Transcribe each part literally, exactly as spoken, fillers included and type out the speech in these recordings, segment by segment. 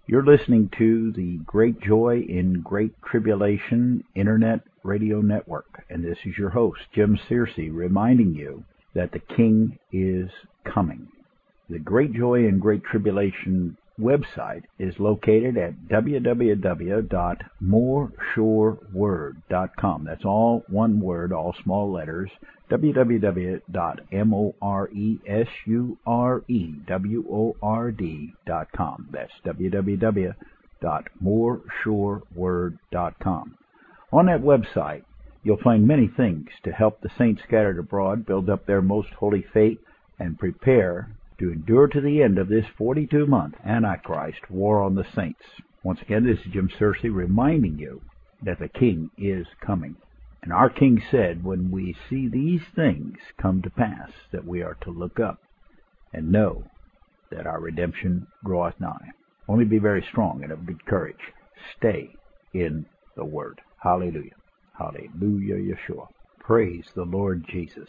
You're listening to the Great Joy in Great Tribulation Internet Radio Network, and this is your host, Jim Searcy, reminding you that the King is coming. The Great Joy in Great Tribulation website is located at w w w dot more sure word dot com. That's all one word, all small letters, w w w dot more sure word dot com. That's w w w dot more sure word dot com. On that website, you'll find many things to help the saints scattered abroad build up their most holy faith and prepare to endure to the end of this forty-two month Antichrist war on the saints. Once again, this is Jim Searcy reminding you that the King is coming. And our King said, when we see these things come to pass, that we are to look up and know that our redemption draweth nigh. Only be very strong and of good courage. Stay in the Word. Hallelujah. Hallelujah, Yeshua. Praise the Lord Jesus.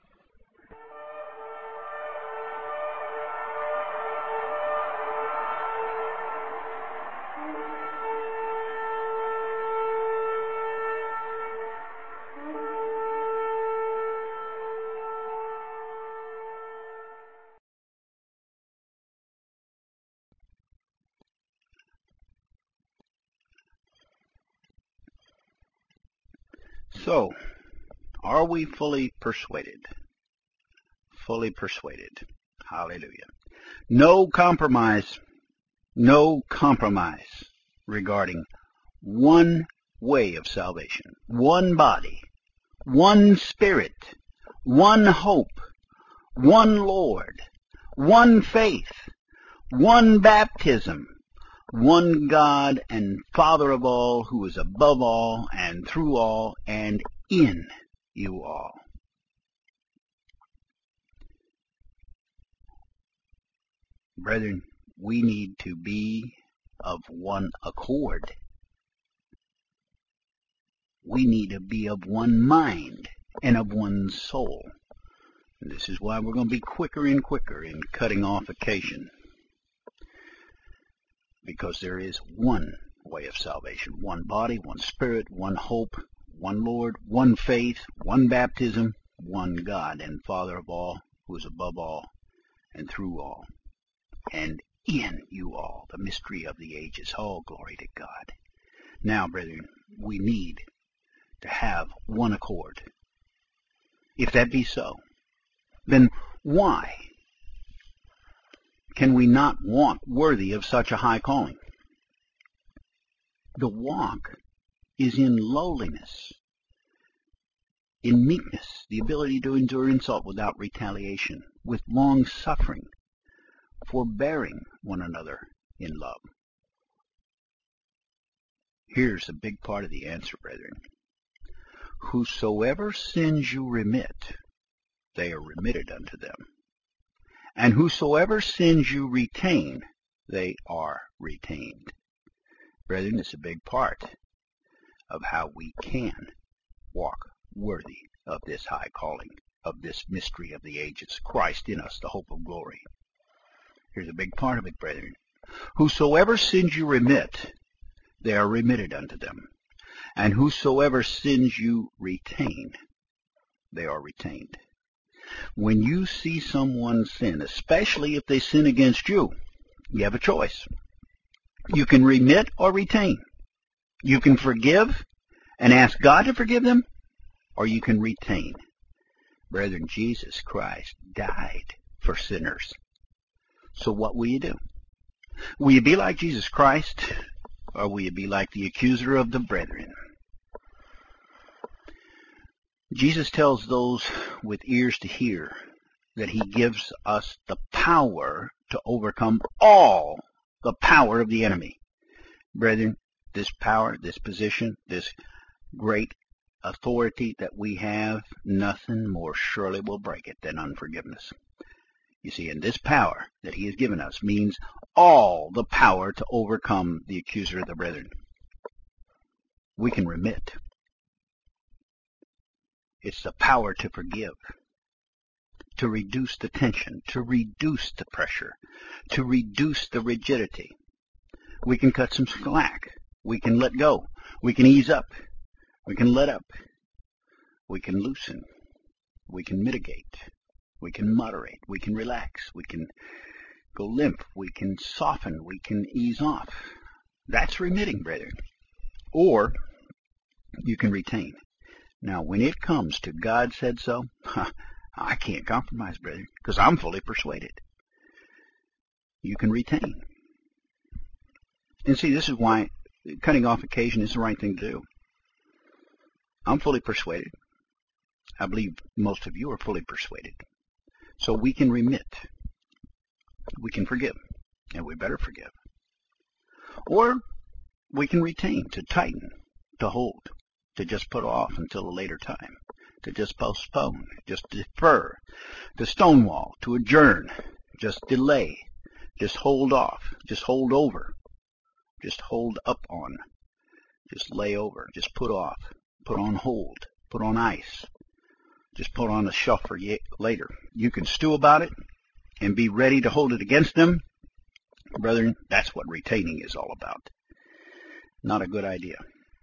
So, are we fully persuaded? Fully persuaded. Hallelujah. No compromise. No compromise regarding one way of salvation, one body, one Spirit, one hope, one Lord, one faith, one baptism, one God and Father of all, who is above all and through all and in you all. Brethren, we need to be of one accord. We need to be of one mind and of one soul. And this is why we're going to be quicker and quicker in cutting off occasion. Because there is one way of salvation, one body, one Spirit, one hope, one Lord, one faith, one baptism, one God and Father of all, who is above all and through all, and in you all, the mystery of the ages. All glory to God. Now, brethren, we need to have one accord. If that be so, then why can we not walk worthy of such a high calling? The walk is in lowliness, in meekness, the ability to endure insult without retaliation, with long suffering, forbearing one another in love. Here's a big part of the answer, brethren. Whosoever sins you remit, they are remitted unto them. And whosoever sins you retain, they are retained. Brethren, it's a big part of how we can walk worthy of this high calling, of this mystery of the ages, Christ in us, the hope of glory. Here's a big part of it, brethren. Whosoever sins you remit, they are remitted unto them. And whosoever sins you retain, they are retained. When you see someone sin, especially if they sin against you, you have a choice. You can remit or retain. You can forgive and ask God to forgive them, or you can retain. Brethren, Jesus Christ died for sinners. So what will you do? Will you be like Jesus Christ, or will you be like the accuser of the brethren? Jesus tells those with ears to hear that he gives us the power to overcome all the power of the enemy. Brethren, this power, this position, this great authority that we have, nothing more surely will break it than unforgiveness. You see, and this power that he has given us means all the power to overcome the accuser of the brethren. We can remit. It's the power to forgive, to reduce the tension, to reduce the pressure, to reduce the rigidity. We can cut some slack. We can let go. We can ease up. We can let up. We can loosen. We can mitigate. We can moderate. We can relax. We can go limp. We can soften. We can ease off. That's remitting, brethren. Or you can retain. Now, when it comes to God said so, I can't compromise, brethren, because I'm fully persuaded. You can retain. And see, this is why cutting off occasion is the right thing to do. I'm fully persuaded. I believe most of you are fully persuaded. So we can remit. We can forgive. And we better forgive. Or we can retain, to tighten, to hold, to just put off until a later time, to just postpone, just defer, to stonewall, to adjourn, just delay, just hold off, just hold over, just hold up on, just lay over, just put off, put on hold, put on ice, just put on a shelf for later. You can stew about it and be ready to hold it against them. Brethren, that's what retaining is all about. Not a good idea.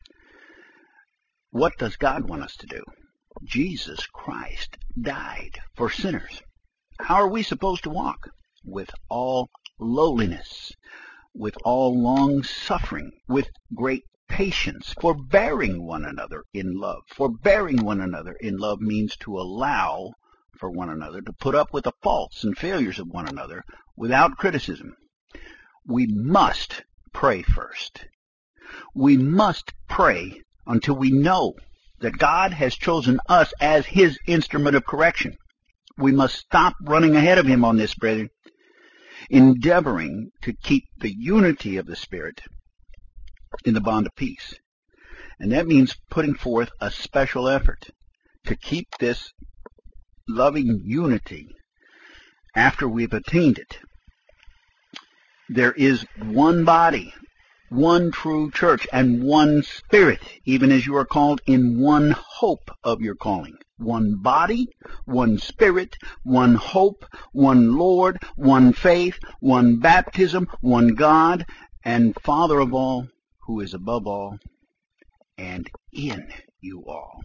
What does God want us to do? Jesus Christ died for sinners. How are we supposed to walk? With all lowliness, with all long suffering, with great patience, forbearing one another in love. Forbearing one another in love means to allow for one another, to put up with the faults and failures of one another without criticism. We must pray first. We must pray until we know that God has chosen us as His instrument of correction. We must stop running ahead of Him on this, brethren, endeavoring to keep the unity of the Spirit in the bond of peace. And that means putting forth a special effort to keep this loving unity after we've attained it. There is one body, one true church, and one Spirit, even as you are called in one hope of your calling. One body, one Spirit, one hope, one Lord, one faith, one baptism, one God, and Father of all, who is above all, and in you all.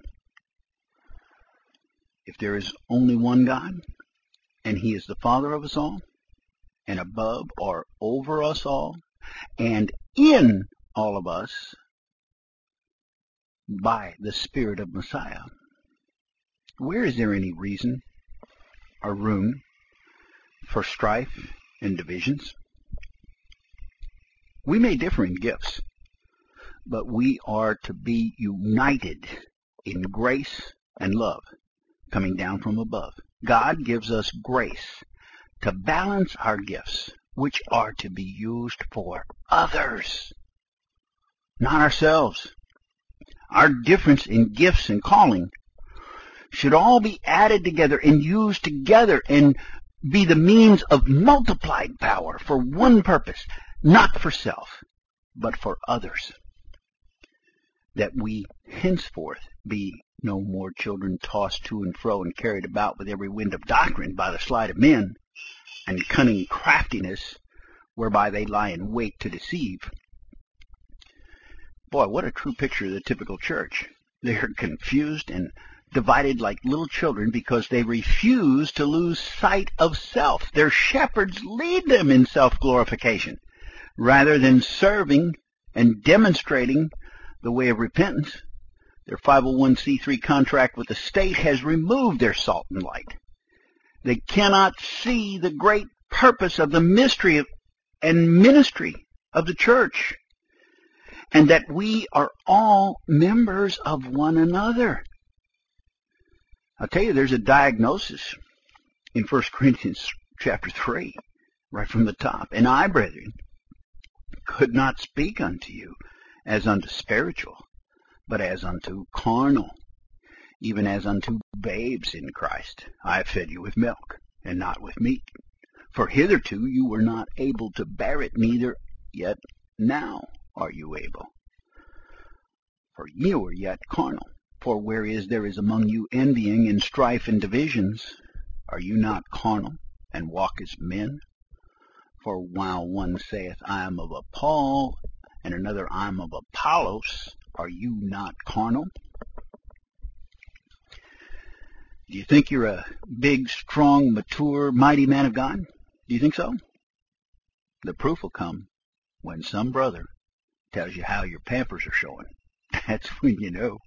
If there is only one God, and He is the Father of us all, and above or over us all, and in all of us by the Spirit of Messiah, where is there any reason or room for strife and divisions? We may differ in gifts, but we are to be united in grace and love coming down from above. God gives us grace to balance our gifts, which are to be used for others, not ourselves. Our difference in gifts and calling should all be added together and used together and be the means of multiplied power for one purpose, not for self, but for others. That we henceforth be no more children tossed to and fro and carried about with every wind of doctrine by the sleight of men and cunning craftiness, whereby they lie in wait to deceive. Boy, what a true picture of the typical church. They are confused and divided like little children because they refuse to lose sight of self. Their shepherds lead them in self-glorification rather than serving and demonstrating the way of repentance. Their five oh one c three contract with the state has removed their salt and light. They cannot see the great purpose of the mystery of, and ministry of the church, and that we are all members of one another. I'll tell you, there's a diagnosis in First Corinthians chapter three, right from the top. And I, brethren, could not speak unto you as unto spiritual, but as unto carnal, even as unto babes in Christ. I have fed you with milk, and not with meat. For hitherto you were not able to bear it, neither yet now are you able. For ye were yet carnal. For whereas there is among you envying and strife and divisions, are you not carnal, and walk as men? For while one saith, I am of Paul, and another, I am of Apollos, are you not carnal? Do you think you're a big, strong, mature, mighty man of God? Do you think so? The proof will come when some brother tells you how your pampers are showing. That's when you know.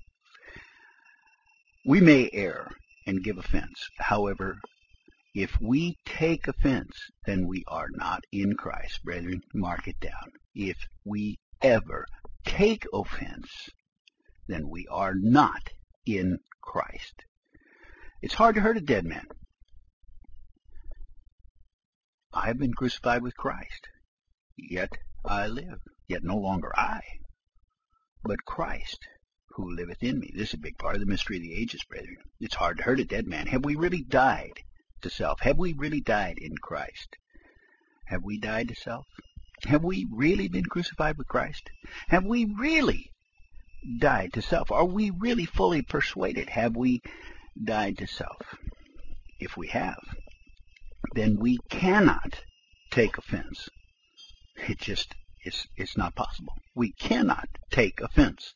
We may err and give offense. However, if we take offense, then we are not in Christ. Brethren, mark it down. If we ever take offense, then we are not in Christ. It's hard to hurt a dead man. I have been crucified with Christ, yet I live, yet no longer I, but Christ who liveth in me. This is a big part of the mystery of the ages, brethren. It's hard to hurt a dead man. Have we really died to self? Have we really died in Christ? Have we died to self? Have we really been crucified with Christ? Have we really died to self? Are we really fully persuaded? Have we died to self? If we have, then we cannot take offense. It just, it's, it's not possible. We cannot take offense.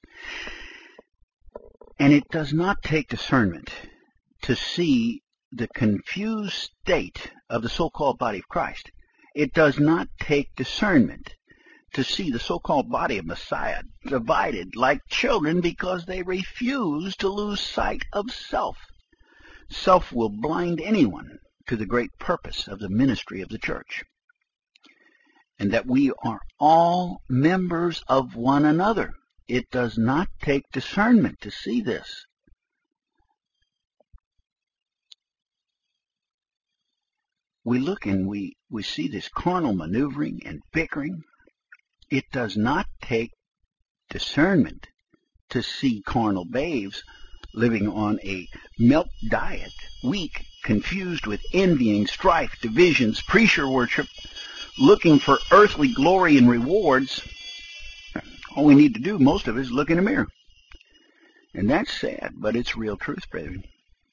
And it does not take discernment to see the confused state of the so-called body of Christ. It does not take discernment to see the so-called body of Messiah divided like children because they refuse to lose sight of self. Self will blind anyone to the great purpose of the ministry of the church, and that we are all members of one another. It does not take discernment to see this. We look and we, we see this carnal maneuvering and bickering. It does not take discernment to see carnal babes living on a milk diet, weak, confused with envying, strife, divisions, preacher worship, looking for earthly glory and rewards. All we need to do, most of it, is look in a mirror. And that's sad, but it's real truth, brethren.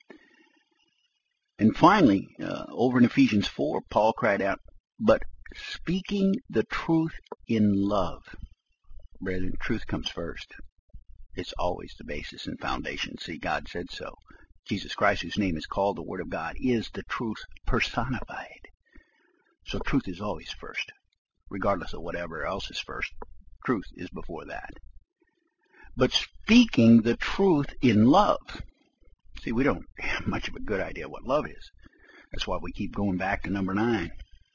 And finally, uh, over in Ephesians four, Paul cried out, but speaking the truth in love. Brethren, truth comes first. It's always the basis and foundation. See, God said so. Jesus Christ, whose name is called the Word of God, is the truth personified. So truth is always first, regardless of whatever else is first. Truth is before that. But speaking the truth in love. See, we don't have much of a good idea what love is. That's why we keep going back to number nine.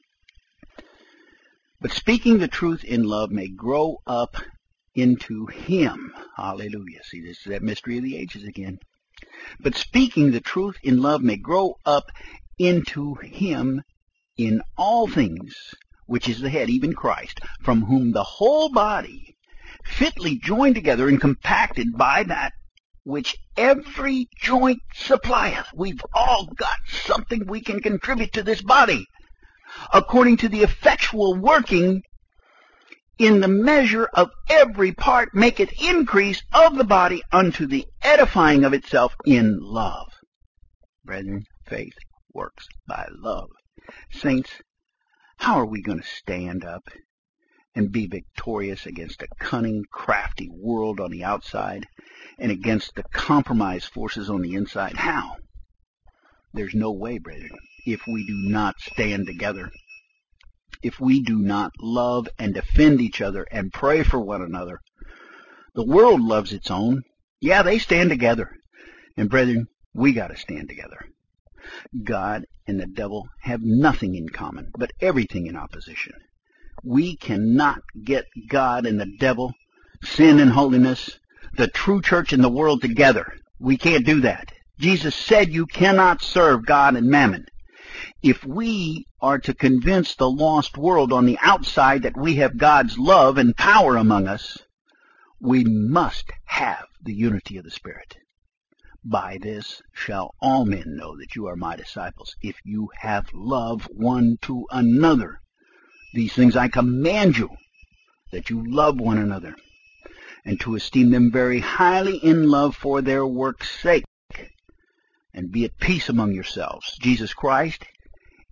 But speaking the truth in love may grow up into Him. Hallelujah. See, this is that mystery of the ages again. But speaking the truth in love may grow up into Him in all things, which is the head, even Christ, from whom the whole body, fitly joined together and compacted by that which every joint supplieth. We've all got something we can contribute to this body, according to the effectual working in the measure of every part, maketh increase of the body unto the edifying of itself in love. Brethren, faith works by love. Saints, how are we going to stand up and be victorious against a cunning, crafty world on the outside and against the compromised forces on the inside? How? There's no way, brethren, if we do not stand together. If we do not love and defend each other and pray for one another. The world loves its own. Yeah, they stand together. And brethren, we got to stand together. God and the devil have nothing in common, but everything in opposition. We cannot get God and the devil, sin and holiness, the true church and the world together. We can't do that. Jesus said you cannot serve God and mammon. If we are to convince the lost world on the outside that we have God's love and power among us, we must have the unity of the Spirit. By this shall all men know that you are my disciples, if you have love one to another. These things I command you, that you love one another, and to esteem them very highly in love for their work's sake, and be at peace among yourselves. Jesus Christ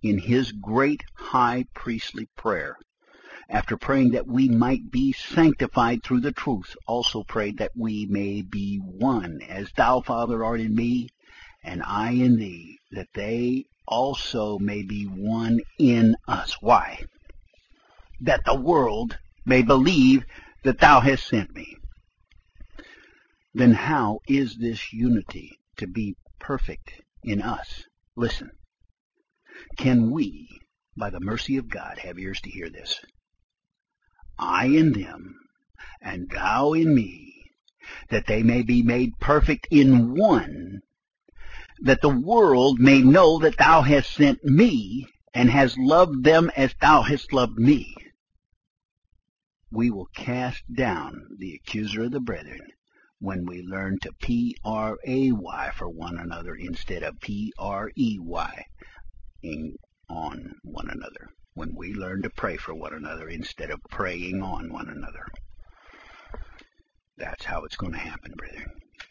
in his great high priestly prayer, after praying that we might be sanctified through the truth, also prayed that we may be one, as thou, Father, art in me, and I in thee, that they also may be one in us. Why? That the world may believe that thou hast sent me. Then how is this unity to be perfect in us? Listen. Can we, by the mercy of God, have ears to hear this? I in them, and thou in me, that they may be made perfect in one, that the world may know that thou hast sent me, and hast loved them as thou hast loved me. We will cast down the accuser of the brethren when we learn to P R A Y for one another instead of P R E Y on one another. When we learn to pray for one another instead of praying on one another. That's how it's going to happen, brethren.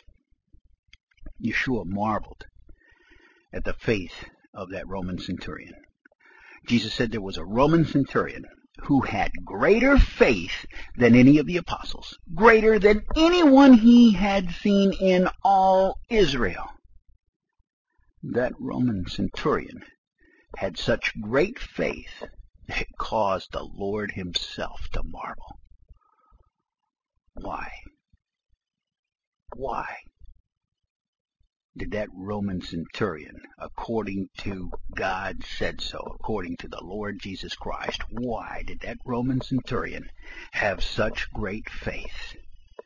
Yeshua marveled at the faith of that Roman centurion. Jesus said there was a Roman centurion who had greater faith than any of the apostles, greater than anyone he had seen in all Israel. That Roman centurion had such great faith that it caused the Lord himself to marvel. Why? Why did that Roman centurion, according to God said so, according to the Lord Jesus Christ, why did that Roman centurion have such great faith?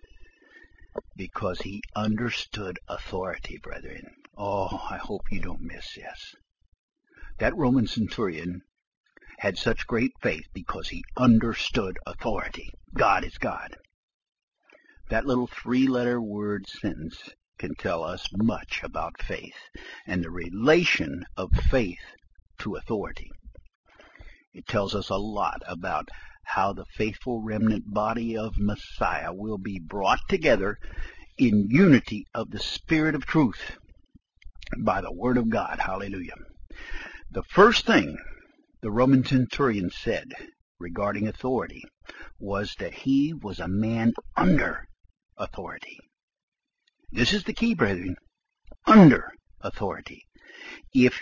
Because he understood authority, brethren. Oh, I hope you don't miss this. That Roman centurion had such great faith because he understood authority. God is God. That little three-letter word sentence can tell us much about faith and the relation of faith to authority. It tells us a lot about how the faithful remnant body of Messiah will be brought together in unity of the Spirit of truth by the Word of God. Hallelujah. The first thing the Roman centurion said regarding authority was that he was a man under authority. This is the key, brethren. Under authority. If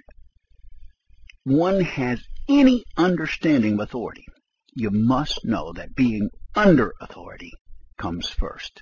one has any understanding of authority, you must know that being under authority comes first.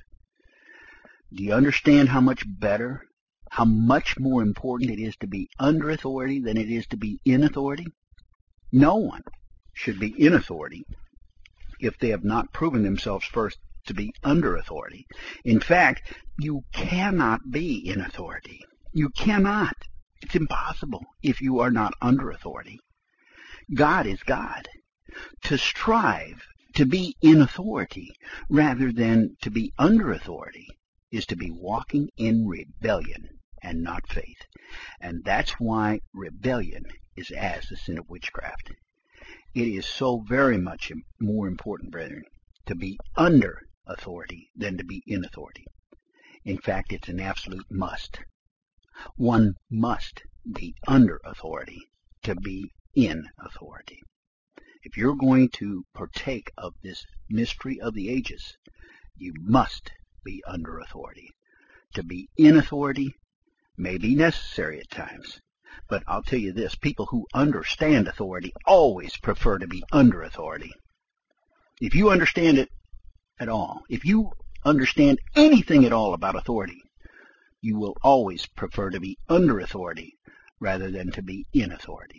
Do you understand how much better, how much more important it is to be under authority than it is to be in authority? No one should be in authority if they have not proven themselves first to be under authority. In fact, you cannot be in authority. You cannot. It's impossible if you are not under authority. God is God. To strive to be in authority rather than to be under authority is to be walking in rebellion and not faith. And that's why rebellion is as the sin of witchcraft. It is so very much more important, brethren, to be under authority than to be in authority. In fact, it's an absolute must. One must be under authority to be in authority. If you're going to partake of this mystery of the ages, you must be under authority. To be in authority may be necessary at times, but I'll tell you this, people who understand authority always prefer to be under authority. If you understand it at all, if you understand anything at all about authority, you will always prefer to be under authority rather than to be in authority.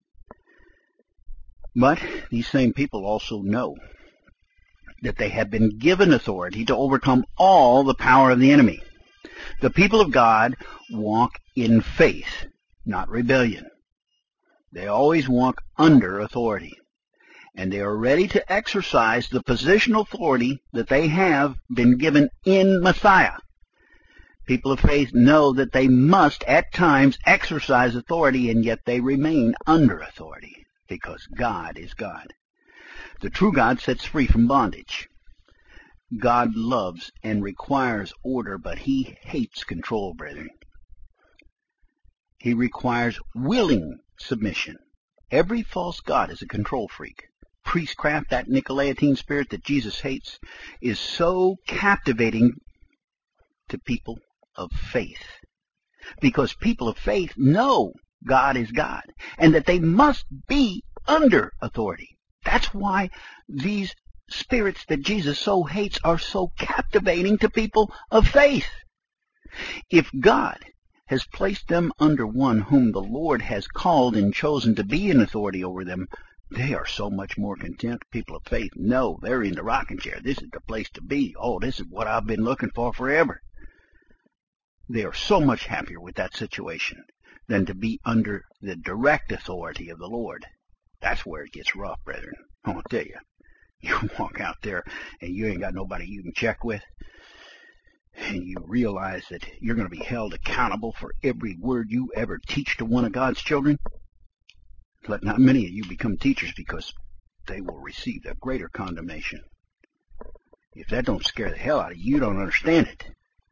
But these same people also know that they have been given authority to overcome all the power of the enemy. The people of God walk in faith, not rebellion. They always walk under authority, and they are ready to exercise the positional authority that they have been given in Messiah. People of faith know that they must at times exercise authority, and yet they remain under authority because God is God. The true God sets free from bondage. God loves and requires order, but he hates control, brethren. He requires willing submission, Every false god is a control freak. Priestcraft, that Nicolaitine spirit that Jesus hates, is so captivating to people of faith. Because people of faith know God is God, and that they must be under authority. That's why these spirits that Jesus so hates are so captivating to people of faith. If God has placed them under one whom the Lord has called and chosen to be in authority over them, they are so much more content. People of faith know they're in the rocking chair. This is the place to be. Oh, this is what I've been looking for forever. They are so much happier with that situation than to be under the direct authority of the Lord. That's where it gets rough, brethren. I want to tell you. You walk out there and you ain't got nobody you can check with, and you realize that you're going to be held accountable for every word you ever teach to one of God's children. Let not many of you become teachers, because they will receive the greater condemnation. If that don't scare the hell out of you, you don't understand it.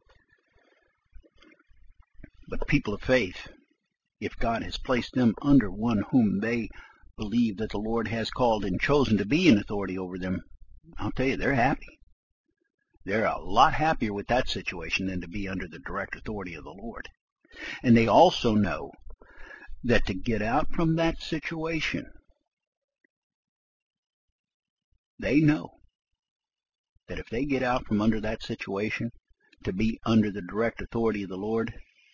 But people of faith, if God has placed them under one whom they believe that the Lord has called and chosen to be in authority over them, I'll tell you, they're happy. They're a lot happier with that situation than to be under the direct authority of the Lord. And they also know that to get out from that situation, they know that if they get out from under that situation to be under the direct authority of the Lord,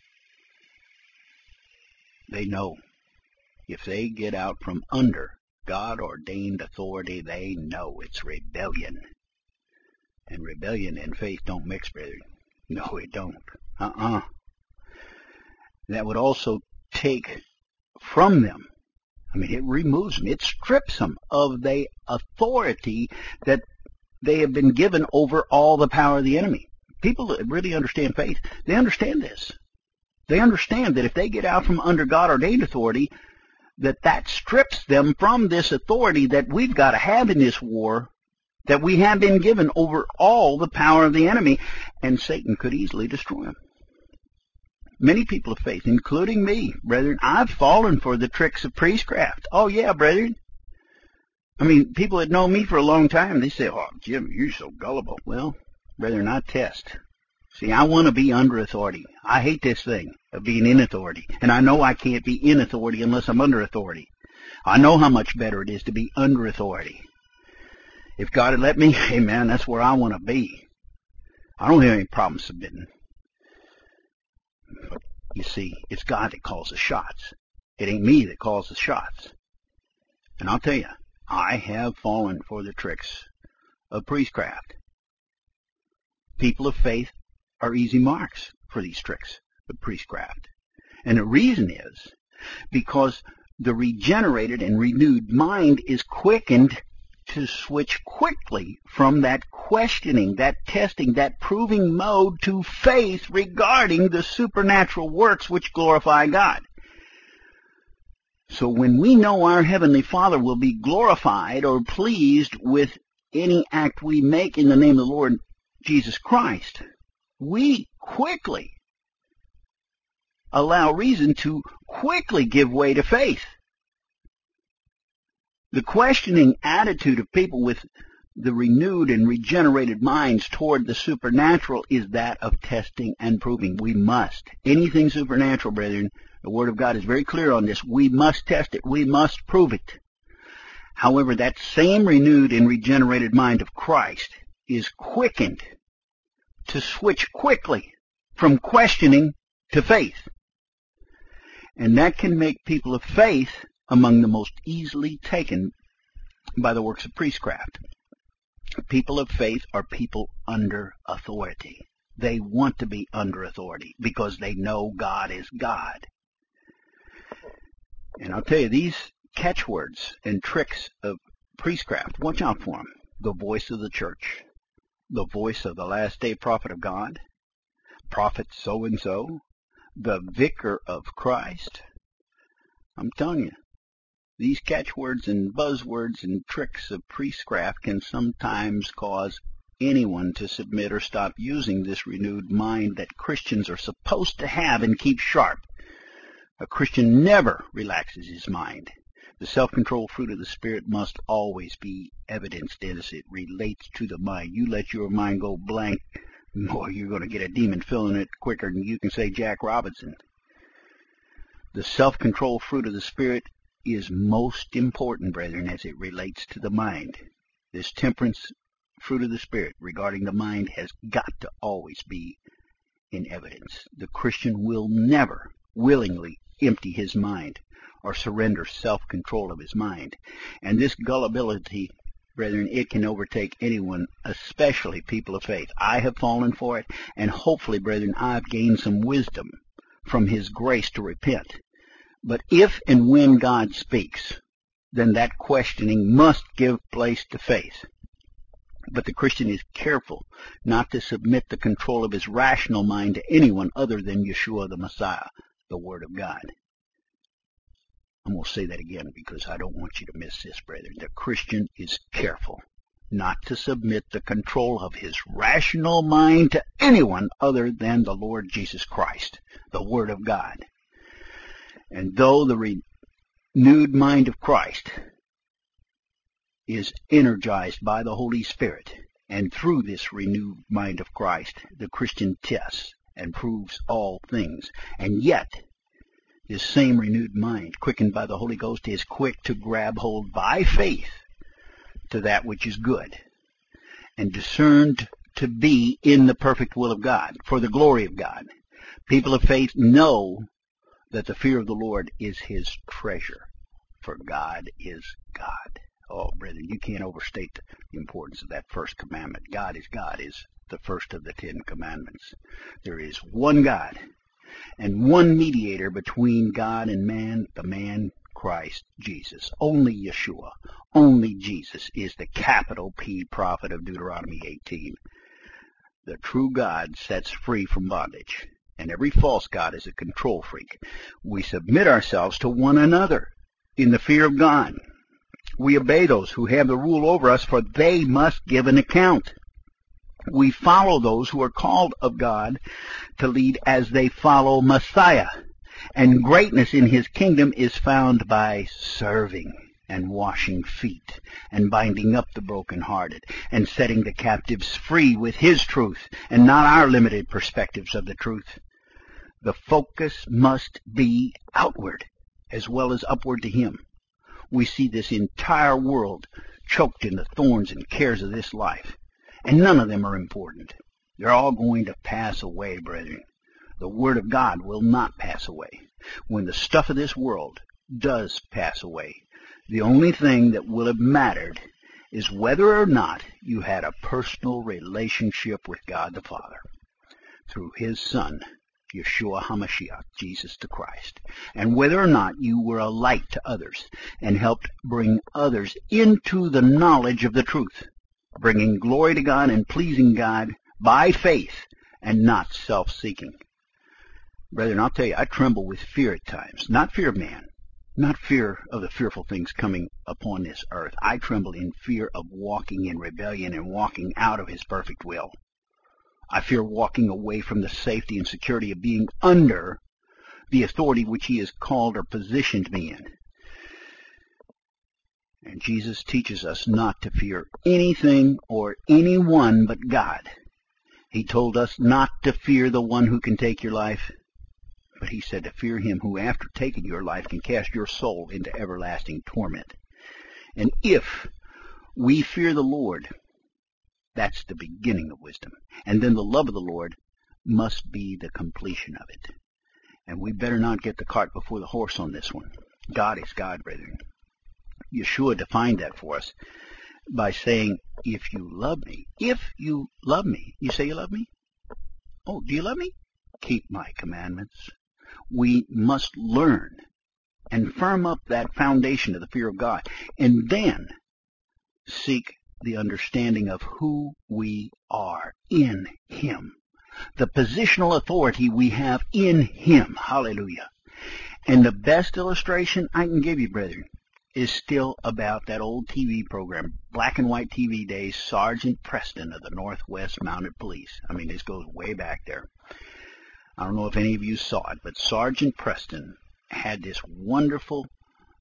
they know if they get out from under God-ordained authority, they know it's rebellion. And rebellion and faith don't mix, brother. No, it don't. Uh-uh. That would also take from them, I mean, it removes them, it strips them of the authority that they have been given over all the power of the enemy. People that really understand faith, they understand this. They understand that if they get out from under God-ordained authority, that that strips them from this authority that we've got to have in this war, that we have been given over all the power of the enemy, and Satan could easily destroy them. Many people of faith, including me, brethren, I've fallen for the tricks of priestcraft. Oh, yeah, brethren. I mean, people that know me for a long time, they say, oh, Jim, you're so gullible. Well, brethren, I test. See, I want to be under authority. I hate this thing of being in authority. And I know I can't be in authority unless I'm under authority. I know how much better it is to be under authority. If God had let me, hey, man, that's where I want to be. I don't have any problem submitting. But you see, it's God that calls the shots. It ain't me that calls the shots. And I'll tell you, I have fallen for the tricks of priestcraft. People of faith are easy marks for these tricks of priestcraft. And the reason is because the regenerated and renewed mind is quickened to switch quickly from that questioning, that testing, that proving mode to faith regarding the supernatural works which glorify God. So when we know our Heavenly Father will be glorified or pleased with any act we make in the name of the Lord Jesus Christ, we quickly allow reason to quickly give way to faith. The questioning attitude of people with the renewed and regenerated minds toward the supernatural is that of testing and proving. We must. Anything supernatural, brethren, the Word of God is very clear on this. We must test it. We must prove it. However, that same renewed and regenerated mind of Christ is quickened to switch quickly from questioning to faith. And that can make people of faith among the most easily taken by the works of priestcraft. People of faith are people under authority. They want to be under authority because they know God is God. And I'll tell you, these catchwords and tricks of priestcraft, watch out for them. The voice of the church, the voice of the last day prophet of God, prophet so-and-so, the vicar of Christ. I'm telling you, these catchwords and buzzwords and tricks of priestcraft can sometimes cause anyone to submit or stop using this renewed mind that Christians are supposed to have and keep sharp. A Christian never relaxes his mind. The self-control fruit of the Spirit must always be evidenced as it relates to the mind. You let your mind go blank, boy, you're going to get a demon filling it quicker than you can say Jack Robinson. The self-control fruit of the Spirit is most important, brethren, as it relates to the mind. This temperance fruit of the Spirit regarding the mind has got to always be in evidence. The Christian will never willingly empty his mind or surrender self-control of his mind. And this gullibility, brethren, it can overtake anyone, especially people of faith. I have fallen for it, and hopefully, brethren, I've gained some wisdom from His grace to repent. But if and when God speaks, then that questioning must give place to faith. But the Christian is careful not to submit the control of his rational mind to anyone other than Yeshua the Messiah, the Word of God. I'm going to say that again because I don't want you to miss this, brethren. The Christian is careful not to submit the control of his rational mind to anyone other than the Lord Jesus Christ, the Word of God. And though the renewed mind of Christ is energized by the Holy Spirit, and through this renewed mind of Christ, the Christian tests and proves all things, and yet this same renewed mind, quickened by the Holy Ghost, is quick to grab hold by faith to that which is good, and discerned to be in the perfect will of God, for the glory of God. People of faith know that the fear of the Lord is His treasure, for God is God. Oh, brethren, you can't overstate the importance of that first commandment. God is God is the first of the Ten Commandments. There is one God and one mediator between God and man, the man Christ Jesus. Only Yeshua, only Jesus is the capital P prophet of Deuteronomy eighteen. The true God sets free from bondage, and every false god is a control freak. We submit ourselves to one another in the fear of God. We obey those who have the rule over us, for they must give an account. We follow those who are called of God to lead as they follow Messiah. And greatness in His kingdom is found by serving and washing feet and binding up the brokenhearted and setting the captives free with His truth and not our limited perspectives of the truth. The focus must be outward as well as upward to Him. We see this entire world choked in the thorns and cares of this life, and none of them are important. They're all going to pass away, brethren. The Word of God will not pass away. When the stuff of this world does pass away, the only thing that will have mattered is whether or not you had a personal relationship with God the Father through His Son, Yeshua HaMashiach, Jesus the Christ, and whether or not you were a light to others and helped bring others into the knowledge of the truth, bringing glory to God and pleasing God by faith and not self-seeking. Brethren, I'll tell you, I tremble with fear at times, not fear of man, not fear of the fearful things coming upon this earth. I tremble in fear of walking in rebellion and walking out of His perfect will. I fear walking away from the safety and security of being under the authority which He has called or positioned me in. And Jesus teaches us not to fear anything or anyone but God. He told us not to fear the one who can take your life, but He said to fear Him who, after taking your life, can cast your soul into everlasting torment. And if we fear the Lord, that's the beginning of wisdom. And then the love of the Lord must be the completion of it. And we better not get the cart before the horse on this one. God is God, brethren. Yeshua defined that for us by saying, if you love me, if you love me, you say you love me? Oh, do you love me? Keep my commandments. We must learn and firm up that foundation of the fear of God, and then seek the understanding of who we are in Him, the positional authority we have in Him. Hallelujah. And the best illustration I can give you, brethren, is still about that old T V program, black and white T V days, Sergeant Preston of the Northwest Mounted Police. I mean, this goes way back there. I don't know if any of you saw it, but Sergeant Preston had this wonderful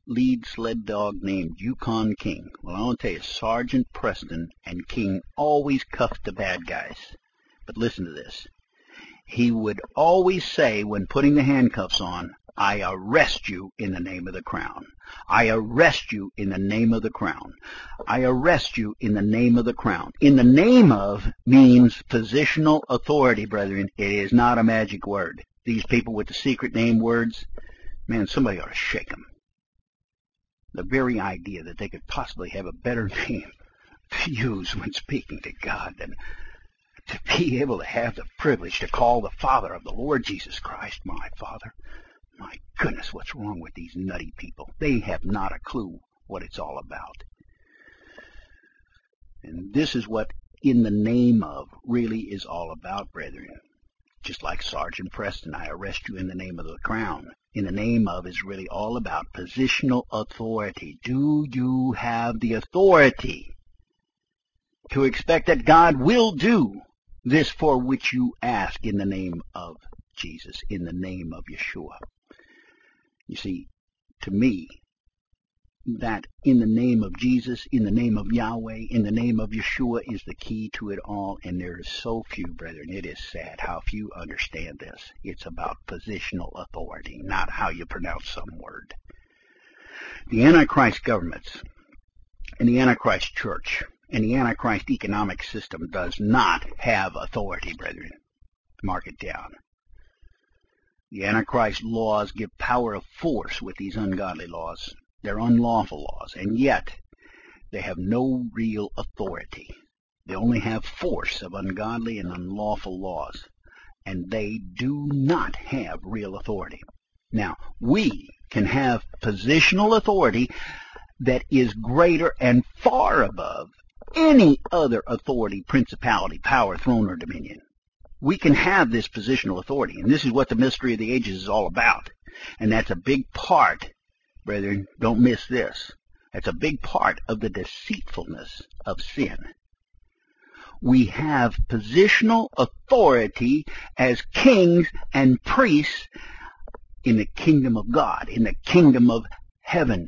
lead sled dog named Yukon King. Well, I want to tell you, Sergeant Preston and King always cuffed the bad guys. But listen to this. He would always say when putting the handcuffs on, I arrest you in the name of the crown. I arrest you in the name of the crown. I arrest you in the name of the crown. In the name of means positional authority, brethren. It is not a magic word. These people with the secret name words, man, somebody ought to shake them. The very idea that they could possibly have a better name to use when speaking to God than to be able to have the privilege to call the Father of the Lord Jesus Christ my Father. My goodness, what's wrong with these nutty people? They have not a clue what it's all about. And this is what in the name of really is all about, brethren. Just like Sergeant Preston, I arrest you in the name of the crown. In the name of is really all about positional authority. Do you have the authority to expect that God will do this for which you ask in the name of Jesus, in the name of Yeshua? You see, to me, that in the name of Jesus, in the name of Yahweh, in the name of Yeshua is the key to it all, and there is so few, brethren. It is sad how few understand this. It's about positional authority, not how you pronounce some word. The Antichrist governments and the Antichrist church and the Antichrist economic system does not have authority, brethren. Mark it down. The Antichrist laws give power of force with these ungodly laws. They're unlawful laws, and yet they have no real authority. They only have force of ungodly and unlawful laws, and they do not have real authority. Now, we can have positional authority that is greater and far above any other authority, principality, power, throne, or dominion. We can have this positional authority, and this is what the mystery of the ages is all about. And that's a big part, brethren, don't miss this. That's a big part of the deceitfulness of sin. We have positional authority as kings and priests in the kingdom of God, in the kingdom of heaven,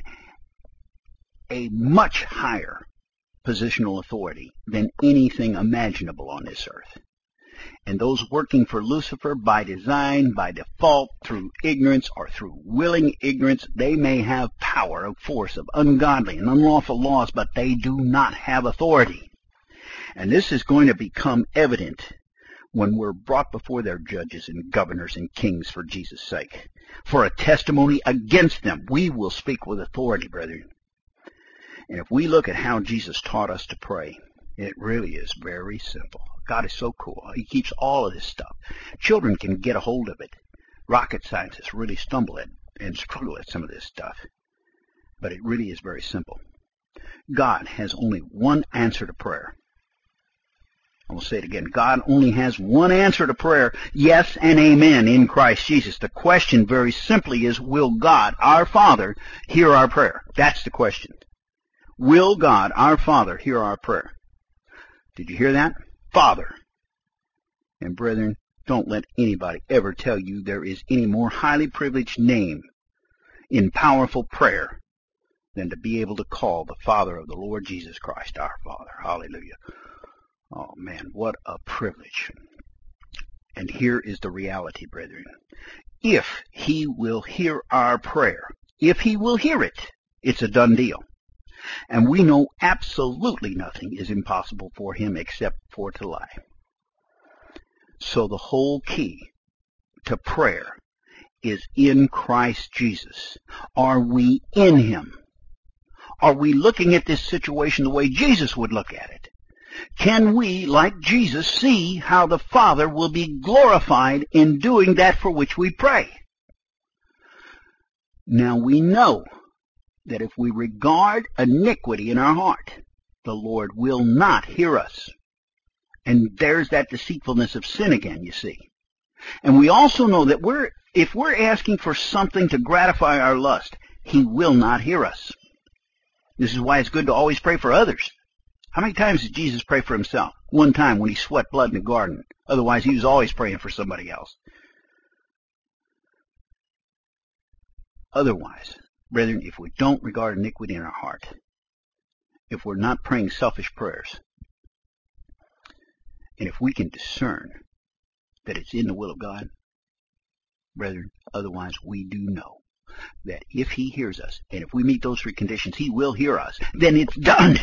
a much higher positional authority than anything imaginable on this earth. And those working for Lucifer by design, by default, through ignorance or through willing ignorance, they may have power of force of ungodly and unlawful laws, but they do not have authority. And this is going to become evident when we're brought before their judges and governors and kings for Jesus' sake. For a testimony against them, we will speak with authority, brethren. And if we look at how Jesus taught us to pray, it really is very simple. God is so cool. He keeps all of this stuff. Children can get a hold of it. Rocket scientists really stumble at and struggle at some of this stuff. But it really is very simple. God has only one answer to prayer. I will say it again. God only has one answer to prayer, yes and amen, in Christ Jesus. The question very simply is, will God, our Father, hear our prayer? That's the question. Will God, our Father, hear our prayer? Did you hear that? Father. And brethren, don't let anybody ever tell you there is any more highly privileged name in powerful prayer than to be able to call the Father of the Lord Jesus Christ, our Father. Hallelujah. Oh man, what a privilege. And here is the reality, brethren. If he will hear our prayer, if he will hear it, it's a done deal. And we know absolutely nothing is impossible for him except for to lie. So the whole key to prayer is in Christ Jesus. Are we in him? Are we looking at this situation the way Jesus would look at it? Can we, like Jesus, see how the Father will be glorified in doing that for which we pray? Now we know that if we regard iniquity in our heart, the Lord will not hear us. And there's that deceitfulness of sin again, you see. And we also know that we're, if we're asking for something to gratify our lust, he will not hear us. This is why it's good to always pray for others. How many times did Jesus pray for himself? One time when he sweat blood in the garden. Otherwise, he was always praying for somebody else. Otherwise, Brethren, if we don't regard iniquity in our heart, if we're not praying selfish prayers, and if we can discern that it's in the will of God, brethren, otherwise we do know that if he hears us, and if we meet those three conditions, he will hear us, then it's done.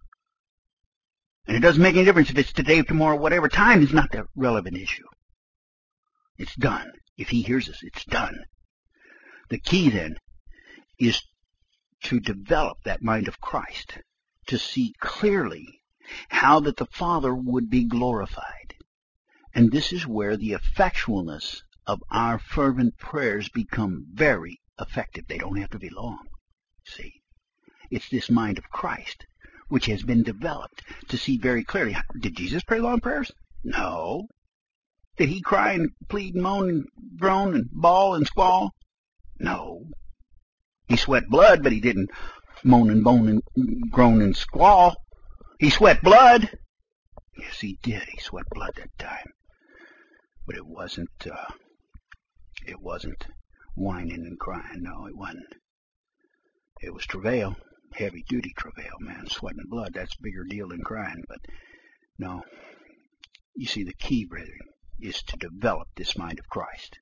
And it doesn't make any difference if it's today, tomorrow, whatever. Time is not the relevant issue. It's done. If he hears us, it's done. The key then is to develop that mind of Christ, to see clearly how that the Father would be glorified. And this is where the effectualness of our fervent prayers become very effective. They don't have to be long. See, it's this mind of Christ which has been developed to see very clearly. Did Jesus pray long prayers? No. Did he cry and plead and moan and groan and bawl and squall? No. He sweat blood, but he didn't moan and bone and groan and squall. He sweat blood. Yes, he did. He sweat blood that time. But it wasn't, uh, it wasn't whining and crying. No, it wasn't. It was travail. Heavy duty travail, man. Sweating blood. That's a bigger deal than crying. But no. You see, the key, brethren, is to develop this mind of Christ.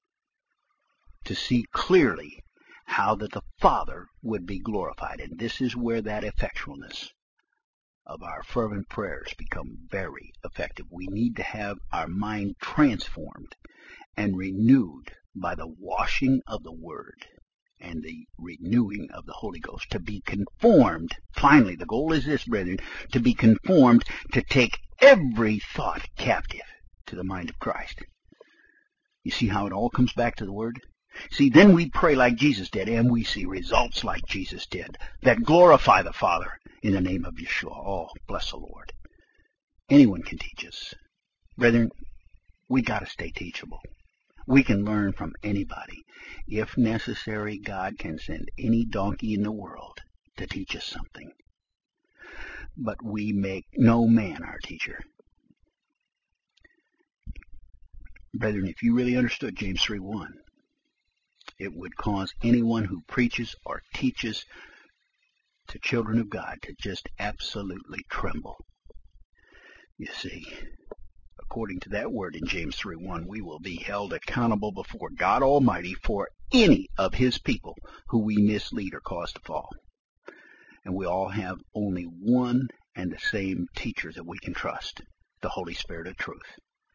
To see clearly how that the Father would be glorified. And this is where that effectualness of our fervent prayers become very effective. We need to have our mind transformed and renewed by the washing of the Word and the renewing of the Holy Ghost, to be conformed. Finally, the goal is this, brethren, to be conformed, to take every thought captive to the mind of Christ. You see how it all comes back to the Word? See, then we pray like Jesus did, and we see results like Jesus did that glorify the Father in the name of Yeshua. Oh, bless the Lord. Anyone can teach us. Brethren, we got to stay teachable. We can learn from anybody. If necessary, God can send any donkey in the world to teach us something. But we make no man our teacher. Brethren, if you really understood James three one, it would cause anyone who preaches or teaches to children of God to just absolutely tremble. You see, according to that word in James three one, we will be held accountable before God Almighty for any of His people who we mislead or cause to fall. And we all have only one and the same teacher that we can trust, the Holy Spirit of truth.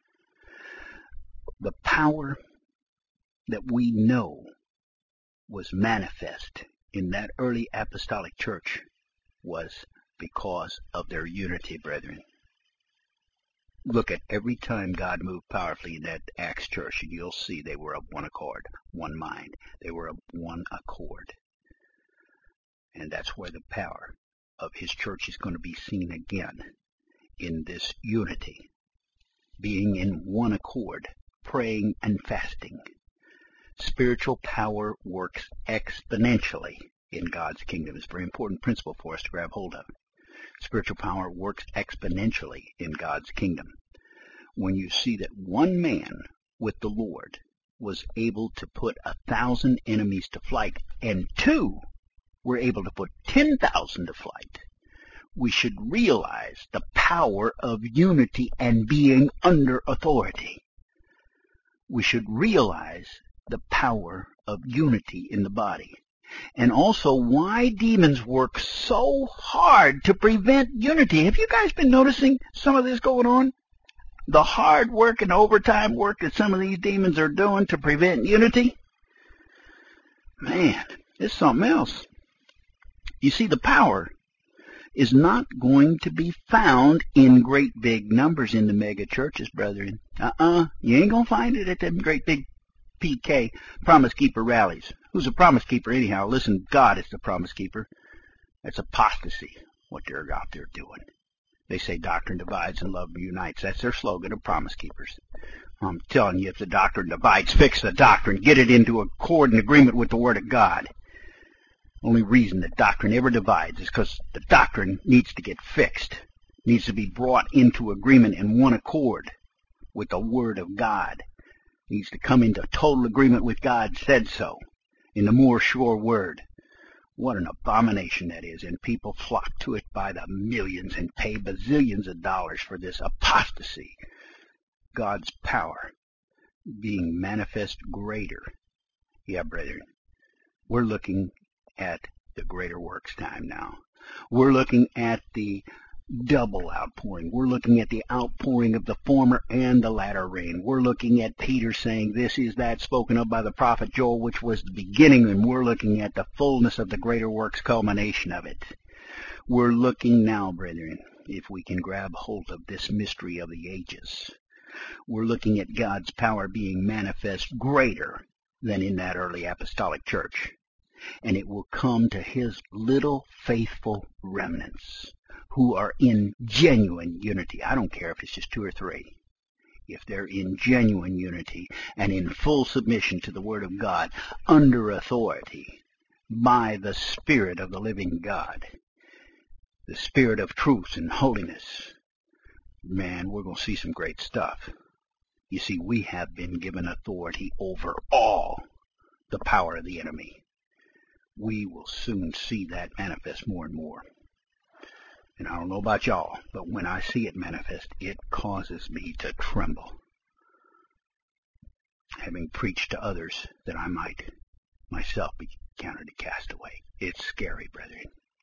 The power that we know was manifest in that early apostolic church was because of their unity, brethren. Look at every time God moved powerfully in that Acts church, and you'll see they were of one accord, one mind. They were of one accord. And that's where the power of His church is going to be seen again, in this unity, being in one accord, praying and fasting. Spiritual power works exponentially in God's kingdom. It's a very important principle for us to grab hold of. Spiritual power works exponentially in God's kingdom. When you see that one man with the Lord was able to put a thousand enemies to flight, and two were able to put ten thousand to flight, we should realize the power of unity and being under authority. We should realize the power of unity in the body. And also why demons work so hard to prevent unity. Have you guys been noticing some of this going on? The hard work and overtime work that some of these demons are doing to prevent unity? Man, it's something else. You see, the power is not going to be found in great big numbers in the mega churches, brethren. Uh-uh. You ain't going to find it at them great big P K, Promise Keeper rallies. Who's a Promise Keeper anyhow? Listen, God is the Promise Keeper. That's apostasy, what they're out there doing. They say doctrine divides and love unites. That's their slogan of Promise Keepers. I'm telling you, if the doctrine divides, fix the doctrine. Get it into accord and agreement with the Word of God. Only reason that doctrine ever divides is because the doctrine needs to get fixed. Needs to be brought into agreement in one accord with the Word of God. Needs to come into total agreement with God said so in the more sure word. What an abomination that is, and people flock to it by the millions and pay bazillions of dollars for this apostasy. God's power being manifest greater. Yeah, brethren, we're looking at the greater works time now. We're looking at the double outpouring. We're looking at the outpouring of the former and the latter rain. We're looking at Peter saying, this is that spoken of by the prophet Joel, which was the beginning, and we're looking at the fullness of the greater works culmination of it. We're looking now, brethren, if we can grab hold of this mystery of the ages. We're looking at God's power being manifest greater than in that early apostolic church. And it will come to his little faithful remnants who are in genuine unity. I don't care if it's just two or three. If they're in genuine unity and in full submission to the Word of God, under authority by the Spirit of the living God, the Spirit of truth and holiness, man, we're going to see some great stuff. You see, we have been given authority over all the power of the enemy. We will soon see that manifest more and more. And I don't know about y'all, but when I see it manifest, it causes me to tremble. Having preached to others that I might myself be counted a castaway. It's scary, brethren.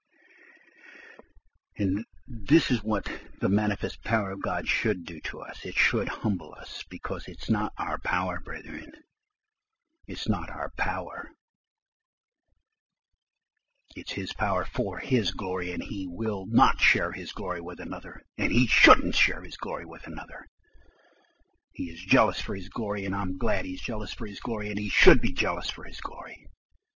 And this is what the manifest power of God should do to us. It should humble us, because it's not our power, brethren. It's not our power. It's his power for his glory, and he will not share his glory with another, and he shouldn't share his glory with another. He is jealous for his glory, and I'm glad he's jealous for his glory, and he should be jealous for his glory.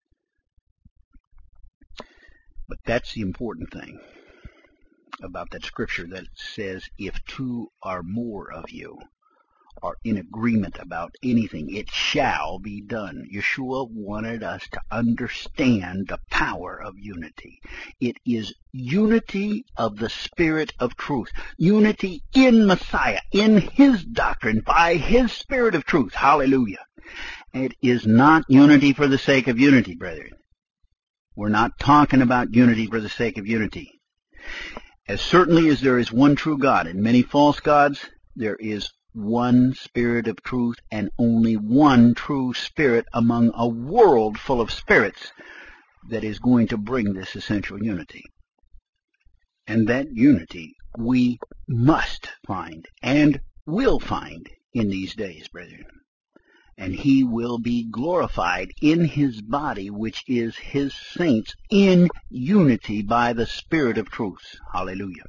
But that's the important thing about that scripture that says, if two or more of you are in agreement about anything, it shall be done. Yeshua wanted us to understand the power of unity. It is unity of the Spirit of truth. Unity in Messiah, in his doctrine, by his Spirit of truth. Hallelujah. It is not unity for the sake of unity, brethren. We're not talking about unity for the sake of unity. As certainly as there is one true God and many false gods, there is one Spirit of truth and only one true Spirit among a world full of spirits that is going to bring this essential unity. And that unity we must find and will find in these days, brethren. And he will be glorified in his body, which is his saints, in unity by the Spirit of truth. Hallelujah.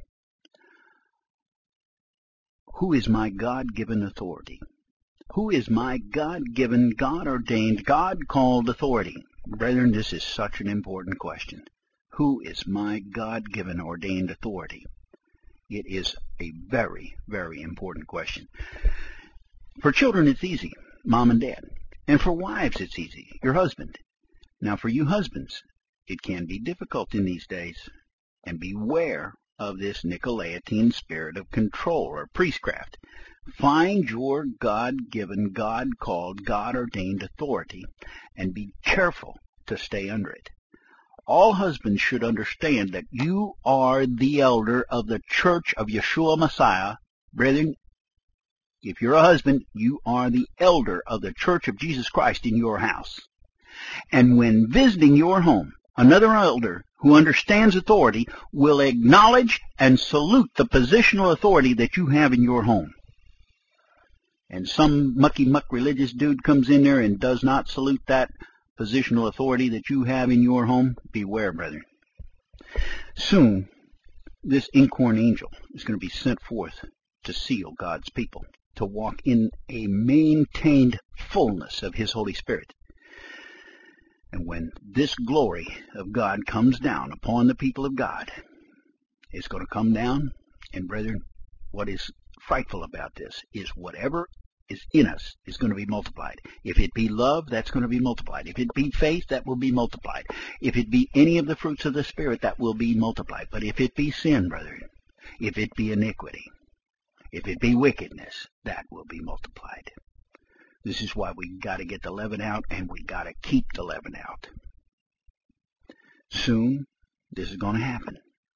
Who is my God-given authority? Who is my God-given, God-ordained, God-called authority? Brethren, this is such an important question. Who is my God-given, ordained authority? It is a very, very important question. For children, it's easy. Mom and dad. And for wives, it's easy. Your husband. Now, for you husbands, it can be difficult in these days. And beware of this Nicolaitane spirit of control or priestcraft. Find your God-given, God-called, God-ordained authority and be careful to stay under it. All husbands should understand that you are the elder of the church of Yeshua Messiah. Brethren, if you're a husband, you are the elder of the church of Jesus Christ in your house. And when visiting your home, another elder who understands authority will acknowledge and salute the positional authority that you have in your home. And some mucky-muck religious dude comes in there and does not salute that positional authority that you have in your home, beware, brethren. Soon, this incorn angel is going to be sent forth to seal God's people, to walk in a maintained fullness of his Holy Spirit. And when this glory of God comes down upon the people of God, it's going to come down. And brethren, what is frightful about this is whatever is in us is going to be multiplied. If it be love, that's going to be multiplied. If it be faith, that will be multiplied. If it be any of the fruits of the Spirit, that will be multiplied. But if it be sin, brethren, if it be iniquity, if it be wickedness, that will be multiplied. This is why we got to get the leaven out, and we got to keep the leaven out. Soon, this is going to happen.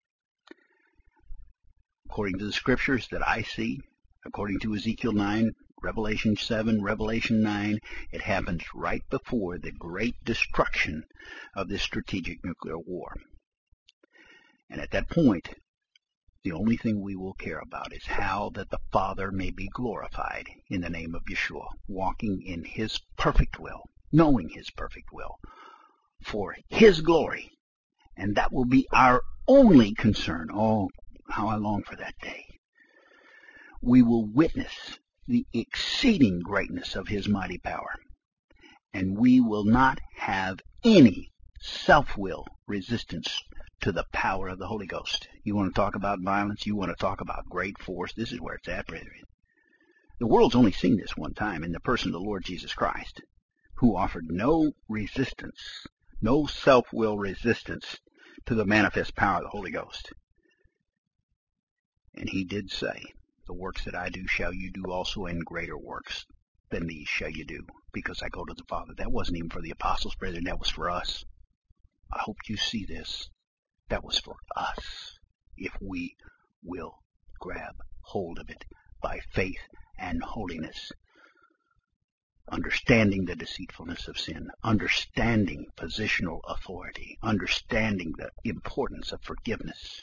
According to the scriptures that I see, according to Ezekiel nine, Revelation seven, Revelation nine, it happens right before the great destruction of this strategic nuclear war. And at that point, the only thing we will care about is how that the Father may be glorified in the name of Yeshua, walking in His perfect will, knowing His perfect will, for His glory. And that will be our only concern. Oh, how I long for that day. We will witness the exceeding greatness of His mighty power. And we will not have any self-will resistance to the power of the Holy Ghost. You want to talk about violence? You want to talk about great force? This is where it's at, brethren. The world's only seen this one time in the person of the Lord Jesus Christ, who offered no resistance, no self-will resistance to the manifest power of the Holy Ghost. And He did say, the works that I do shall you do also, and greater works than these shall you do, because I go to the Father. That wasn't even for the apostles, brethren. That was for us. I hope you see this. That was for us, if we will grab hold of it by faith and holiness, understanding the deceitfulness of sin, understanding positional authority, understanding the importance of forgiveness.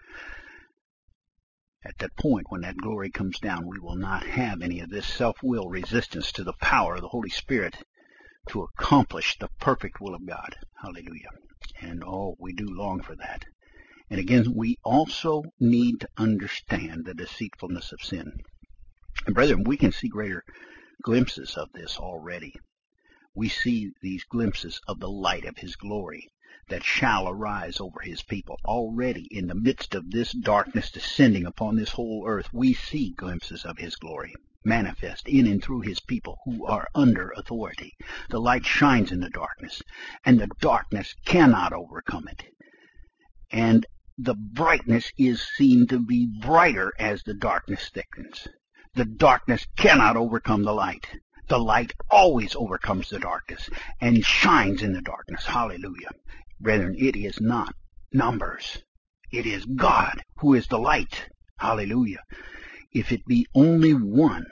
At that point, when that glory comes down, we will not have any of this self-will resistance to the power of the Holy Spirit to accomplish the perfect will of God. Hallelujah. And oh, we do long for that. And again, we also need to understand the deceitfulness of sin. And brethren, we can see greater glimpses of this already. We see these glimpses of the light of His glory that shall arise over His people. Already in the midst of this darkness descending upon this whole earth, we see glimpses of His glory manifest in and through His people who are under authority. The light shines in the darkness, and the darkness cannot overcome it. And the brightness is seen to be brighter as the darkness thickens. The darkness cannot overcome the light. The light always overcomes the darkness and shines in the darkness. Hallelujah. Brethren, it is not numbers. It is God who is the light. Hallelujah. If it be only one,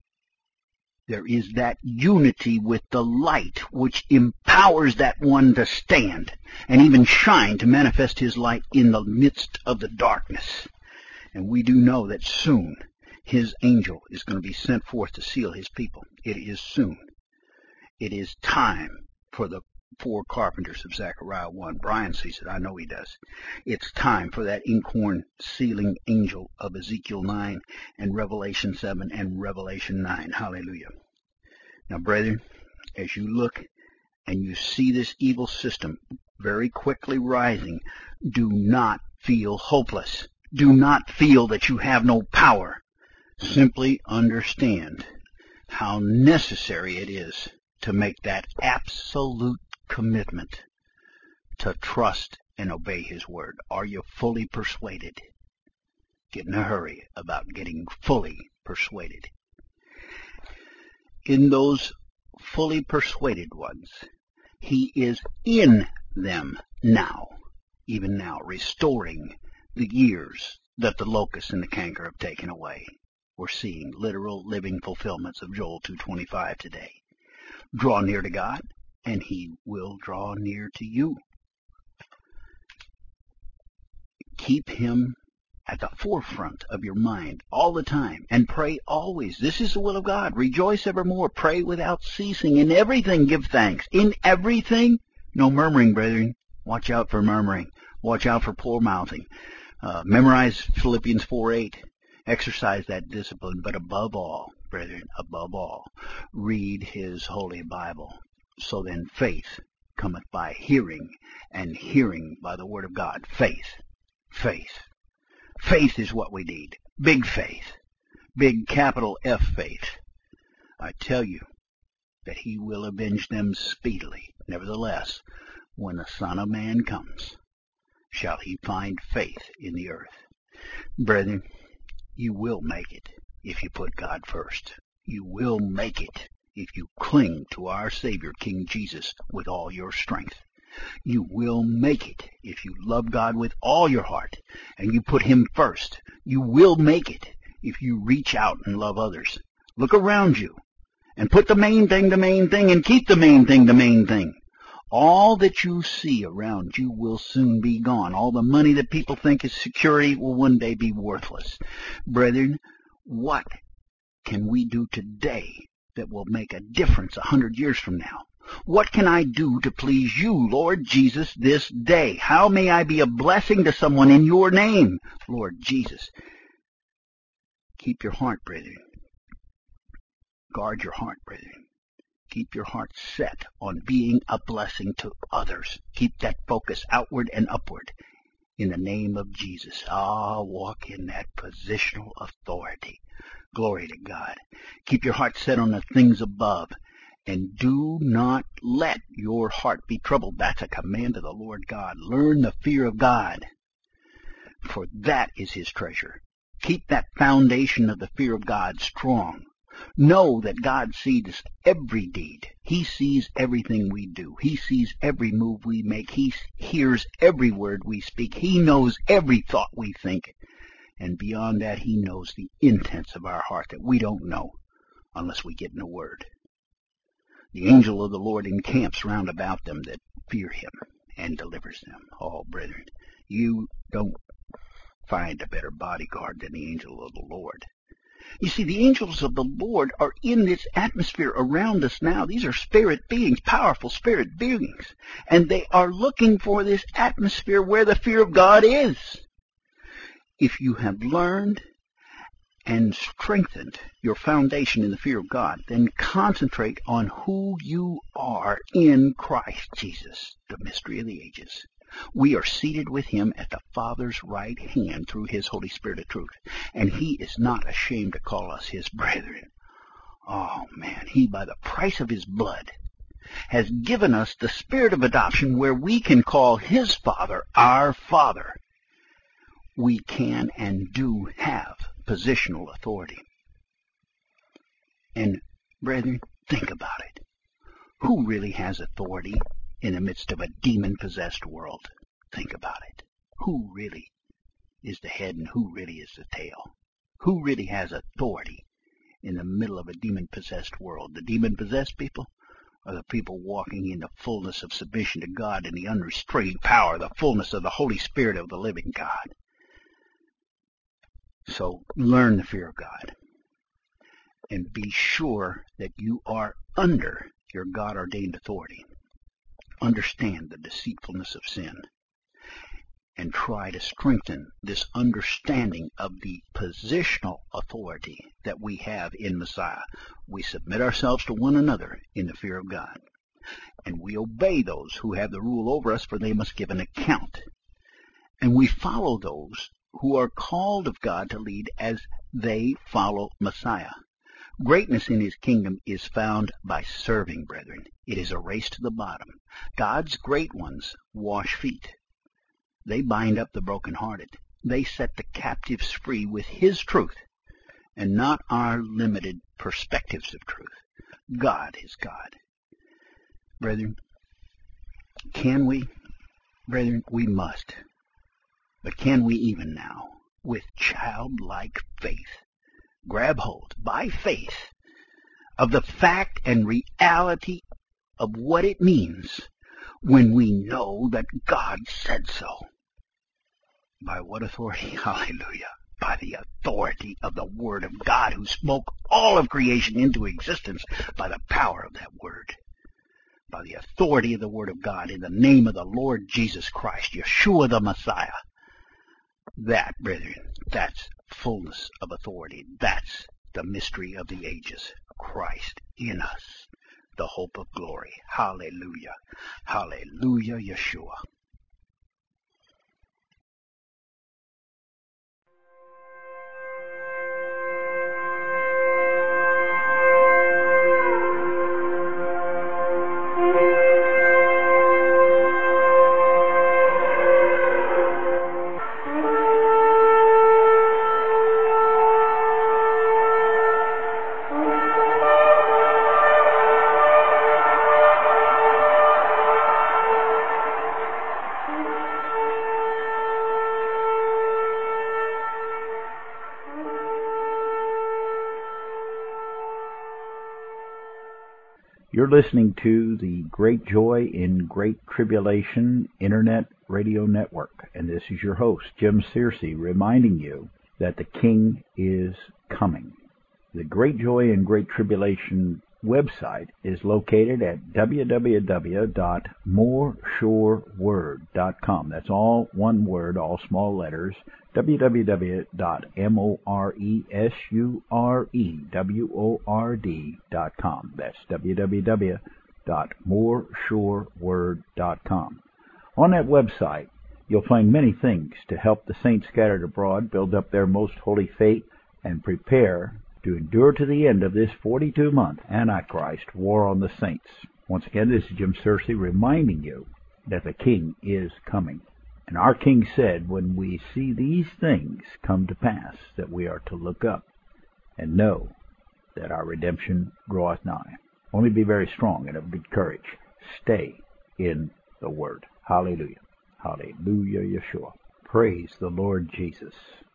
there is that unity with the light which empowers that one to stand and even shine to manifest His light in the midst of the darkness. And we do know that soon His angel is going to be sent forth to seal His people. It is soon. It is time for the four carpenters of Zechariah one. Brian sees it. I know he does. It's time for that inkhorn sealing angel of Ezekiel nine and Revelation seven and Revelation nine. Hallelujah. Now, brethren, as you look and you see this evil system very quickly rising, do not feel hopeless. Do not feel that you have no power. Simply understand how necessary it is to make that absolute commitment to trust and obey His word. Are you fully persuaded? Get in a hurry about getting fully persuaded. In those fully persuaded ones, He is in them now, even now, restoring the years that the locust and the canker have taken away. We're seeing literal living fulfillments of Joel two twenty-five today. Draw near to God, and He will draw near to you. Keep Him at the forefront of your mind all the time, and pray always. This is the will of God. Rejoice evermore. Pray without ceasing. In everything give thanks. In everything, no murmuring, brethren. Watch out for murmuring. Watch out for poor mouthing. Uh, memorize Philippians four eight. Exercise that discipline, but above all, brethren, above all, read His holy Bible. So then faith cometh by hearing, and hearing by the word of God. Faith. Faith. Faith is what we need. Big faith. Big capital F faith. I tell you that He will avenge them speedily. Nevertheless, when the Son of Man comes, shall He find faith in the earth. Brethren, you will make it if you put God first. You will make it if you cling to our Savior, King Jesus, with all your strength. You will make it if you love God with all your heart and you put Him first. You will make it if you reach out and love others. Look around you and put the main thing the main thing and keep the main thing the main thing. All that you see around you will soon be gone. All the money that people think is security will one day be worthless. Brethren, what can we do today that will make a difference a hundred years from now? What can I do to please you, Lord Jesus, this day? How may I be a blessing to someone in your name, Lord Jesus? Keep your heart, brethren. Guard your heart, brethren. Keep your heart set on being a blessing to others. Keep that focus outward and upward. In the name of Jesus, ah, walk in that positional authority. Glory to God. Keep your heart set on the things above. And do not let your heart be troubled. That's a command of the Lord God. Learn the fear of God, for that is His treasure. Keep that foundation of the fear of God strong. Know that God sees every deed. He sees everything we do. He sees every move we make. He hears every word we speak. He knows every thought we think. And beyond that, He knows the intents of our heart that we don't know unless we get in the Word. The angel of the Lord encamps round about them that fear Him and delivers them. Oh, brethren, you don't find a better bodyguard than the angel of the Lord. You see, the angels of the Lord are in this atmosphere around us now. These are spirit beings, powerful spirit beings. And they are looking for this atmosphere where the fear of God is. If you have learned and strengthened your foundation in the fear of God, then concentrate on who you are in Christ Jesus, the mystery of the ages. We are seated with Him at the Father's right hand through His Holy Spirit of truth, and He is not ashamed to call us His brethren. Oh, man, He, by the price of His blood, has given us the spirit of adoption where we can call His Father our Father. We can and do have positional authority. And, brethren, think about it. Who really has authority in the midst of a demon-possessed world? Think about it. Who really is the head and who really is the tail? Who really has authority in the middle of a demon-possessed world? The demon-possessed people are the people walking in the fullness of submission to God and the unrestrained power, the fullness of the Holy Spirit of the living God. So learn the fear of God and be sure that you are under your God-ordained authority. Understand the deceitfulness of sin and try to strengthen this understanding of the positional authority that we have in Messiah. We submit ourselves to one another in the fear of God, and we obey those who have the rule over us, for they must give an account. And we follow those who are called of God to lead as they follow Messiah. Greatness in His kingdom is found by serving, brethren. It is a race to the bottom. God's great ones wash feet. They bind up the brokenhearted. They set the captives free with His truth and not our limited perspectives of truth. God is God. Brethren, can we? Brethren, we must. But can we even now, with childlike faith, grab hold by faith of the fact and reality of what it means when we know that God said so? By what authority? Hallelujah. By the authority of the Word of God, who spoke all of creation into existence by the power of that Word. By the authority of the Word of God, in the name of the Lord Jesus Christ, Yeshua the Messiah. That, brethren, that's fullness of authority. That's the mystery of the ages. Christ in us, the hope of glory. Hallelujah. Hallelujah, Yeshua. You're listening to the Great Joy in Great Tribulation Internet Radio Network, and this is your host, Jim Searcy, reminding you that the King is coming. The Great Joy in Great Tribulation website is located at w w w dot more sure word dot com. That's all one word, all small letters, w w w dot more sure dot com. That's w w w dot more sure word dot com. On that website, you'll find many things to help the saints scattered abroad build up their most holy faith and prepare to endure to the end of this forty-two month Antichrist war on the saints. Once again, this is Jim Searcy reminding you that the King is coming. And our King said, when we see these things come to pass, that we are to look up and know that our redemption draweth nigh. Only be very strong and of good courage. Stay in the Word. Hallelujah. Hallelujah, Yeshua. Praise the Lord Jesus.